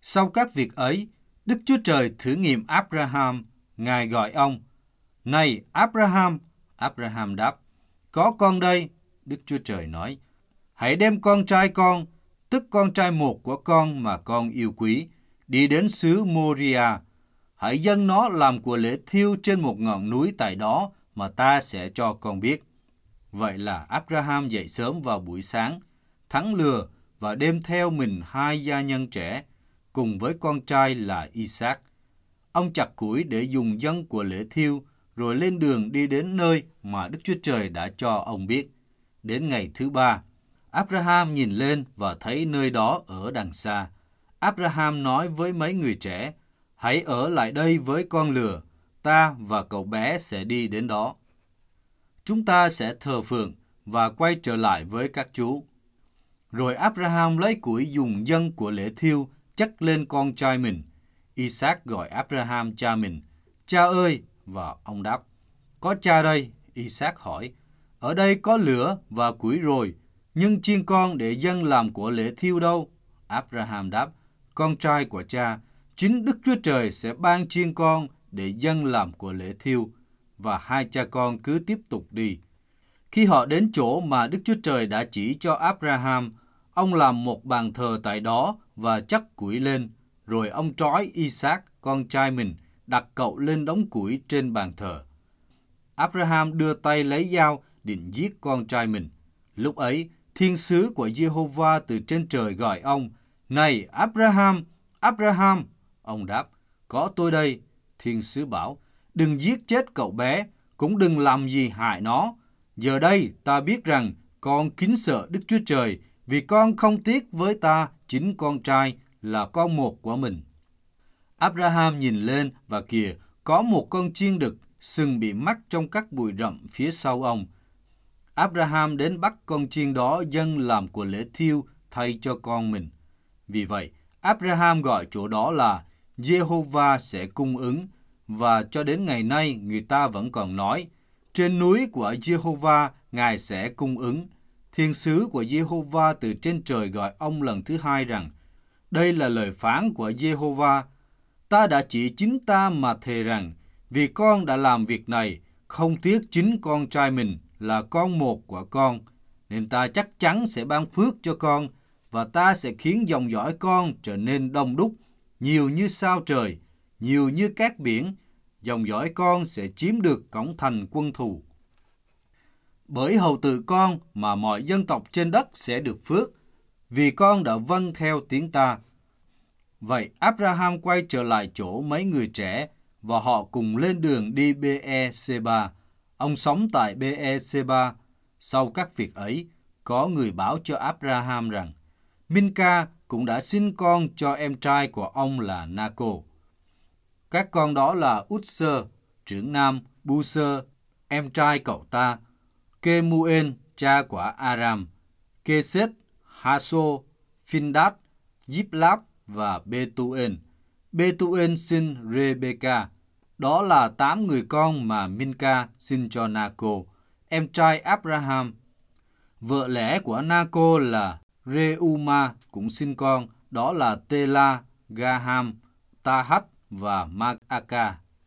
Sau các việc ấy, Đức Chúa Trời thử nghiệm Abraham. Ngài gọi ông. Này Abraham! Abraham đáp. Có con đây. Đức Chúa Trời nói. Hãy đem con trai con, tức con trai một của con mà con yêu quý, đi đến xứ Moria. Hãy dâng nó làm của lễ thiêu trên một ngọn núi tại đó mà ta sẽ cho con biết. Vậy là Abraham dậy sớm vào buổi sáng, thắng lừa và đem theo mình 2 gia nhân trẻ, cùng với con trai là Isaac. Ông chặt củi để dùng dâng của lễ thiêu, rồi lên đường đi đến nơi mà Đức Chúa Trời đã cho ông biết. Đến ngày thứ 3, Abraham nhìn lên và thấy nơi đó ở đằng xa. Abraham nói với mấy người trẻ, hãy ở lại đây với con lừa, ta và cậu bé sẽ đi đến đó. Chúng ta sẽ thờ phượng và quay trở lại với các chú. Rồi Abraham lấy củi dùng dâng của lễ thiêu chất lên con trai mình. Isaac gọi Abraham cha mình. Cha ơi! Và ông đáp. Có cha đây. Isaac hỏi. Ở đây có lửa và củi rồi, nhưng chiên con để dâng làm của lễ thiêu đâu? Abraham đáp. Con trai của cha, chính Đức Chúa Trời sẽ ban chiên con để dâng làm của lễ thiêu. Và 2 cha con cứ tiếp tục đi. Khi họ đến chỗ mà Đức Chúa Trời đã chỉ cho Abraham, ông làm một bàn thờ tại đó và chất củi lên. Rồi ông trói Isaac, con trai mình, đặt cậu lên đống củi trên bàn thờ. Abraham đưa tay lấy dao định giết con trai mình. Lúc ấy, thiên sứ của Giê-hô-va từ trên trời gọi ông. Này Abraham! Abraham! Ông đáp. Có tôi đây. Thiên sứ bảo. Đừng giết chết cậu bé, cũng đừng làm gì hại nó. Giờ đây ta biết rằng con kính sợ Đức Chúa Trời, vì con không tiếc với ta chính con trai là con một của mình. Abraham nhìn lên và kìa, có một con chiên đực sừng bị mắc trong các bụi rậm phía sau ông. Abraham đến bắt con chiên đó dâng làm của lễ thiêu thay cho con mình. Vì vậy, Abraham gọi chỗ đó là Giê-hô-va sẽ cung ứng, và cho đến ngày nay người ta vẫn còn nói, trên núi của Giê-hô-va Ngài sẽ cung ứng. Thiên sứ của Giê-hô-va từ trên trời gọi ông lần thứ 2 rằng, đây là lời phán của Giê-hô-va. Ta đã chỉ chính ta mà thề rằng, vì con đã làm việc này, không tiếc chính con trai mình là con một của con, nên ta chắc chắn sẽ ban phước cho con, và ta sẽ khiến dòng dõi con trở nên đông đúc, nhiều như sao trời, nhiều như cát biển. Dòng dõi con sẽ chiếm được cổng thành quân thù. Bởi hầu tự con mà mọi dân tộc trên đất sẽ được phước, vì con đã vâng theo tiếng ta. Vậy Abraham quay trở lại chỗ mấy người trẻ, và họ cùng lên đường đi Be-e-seba. Ông sống tại Be-e-seba. Sau các việc ấy, có người báo cho Abraham rằng, Minca cũng đã sinh con cho em trai của ông là Naco. Các con đó là Út-sơ, trưởng nam, Bu-sơ, em trai cậu ta, Kê-mu-ên, cha của Aram, Kê-sết, Ha-sô, Phin-đát, Díp-láp và Bê-tu-ên. Bê-tu-ên sinh Rê-bê-ca. Đó là 8 người con mà Minca sinh cho Naco, em trai Abraham. Vợ lẽ của Naco là Rê-u-ma cũng sinh con, đó là Tê-la, Ga-ham, Ta-hách và Ma-a-ca.